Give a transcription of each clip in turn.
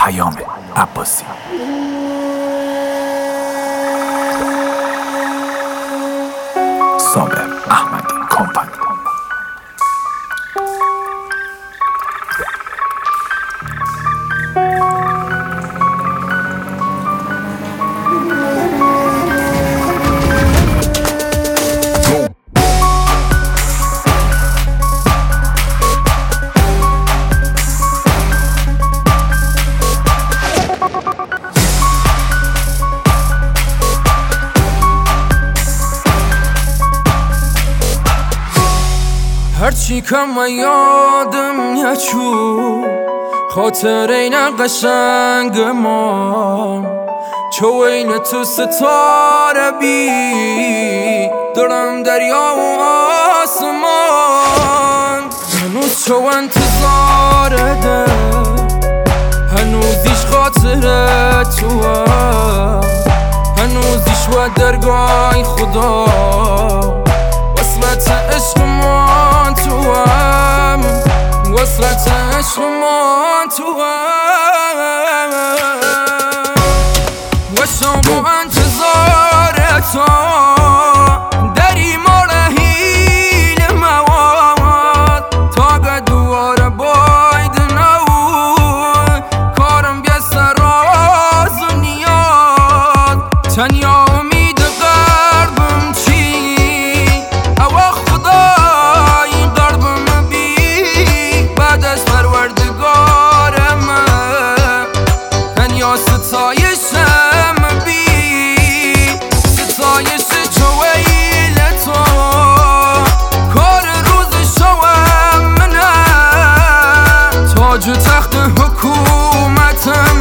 پیام عباسی. صابر احمدی کمپانی. هرچی کم و یادم یچو خاطر این قشنگ ما چو این تو ستاره بی دارم دریا و آسمان هنوز چو انتظار ده هنوزیش خاطر تو هنوزیش و درگاه خدا وصلت عشق من تو هم وصلت عشق من تو هم و شام و انتظار تو دری ما رهین مواد تا دواره باید نو کارم بیا سراز و نیاد تنیا امید قربم چی او خدای قربم بی بعد از پروردگار من تنیا ستایشم بی ستایش چویل تو کار روز شوم منم تاج و تخت حکومتم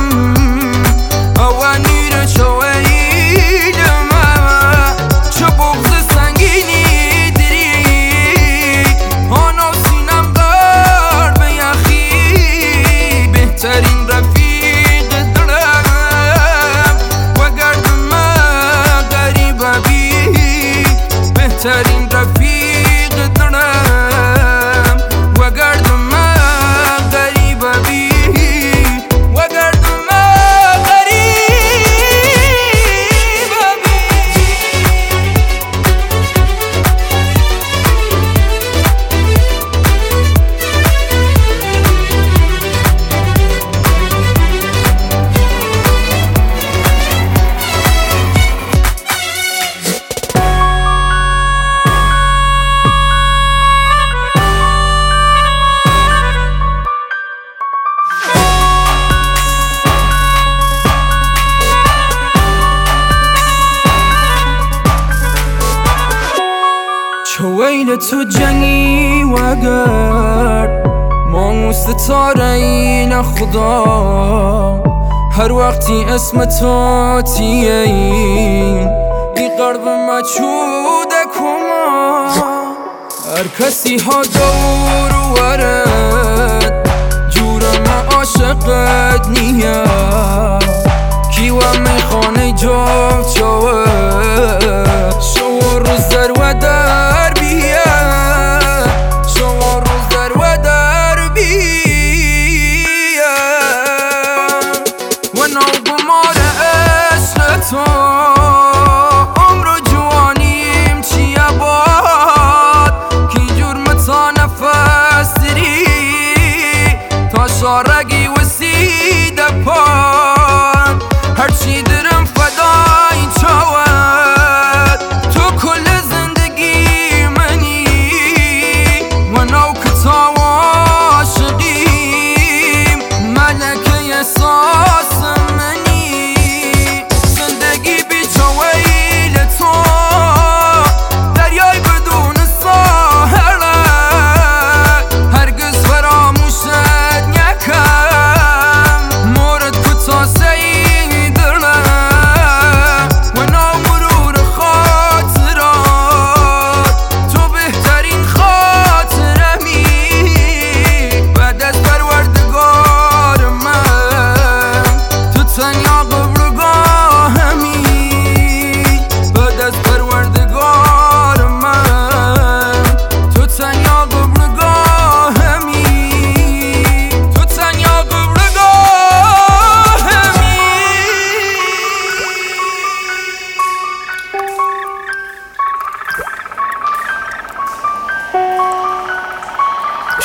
اوانیر چویل من چه بغض سنگینی دری آنا سینم قرب یخی بهترین رفیق دارم و گردم غریب بی بهترین رفیق دارم و گردم غریب بی و گردم غریب بی چویل تو جنگی و گرد ما ستاره این خدا هر وقتی اسم تو تیین بی قرب مچوده کما هر کسی ها دور ورد جورم عاشقت نیه کی و میخانه جا چوه شو روز در و در بیه شو روز در و در بیه و نو بمار عشق تو عمر و جوانیم چیه باد کی جرمتا نفس دری تا شارگی و سیده پاد هرچی درم فدای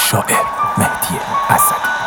شاعر مهدی اسدی.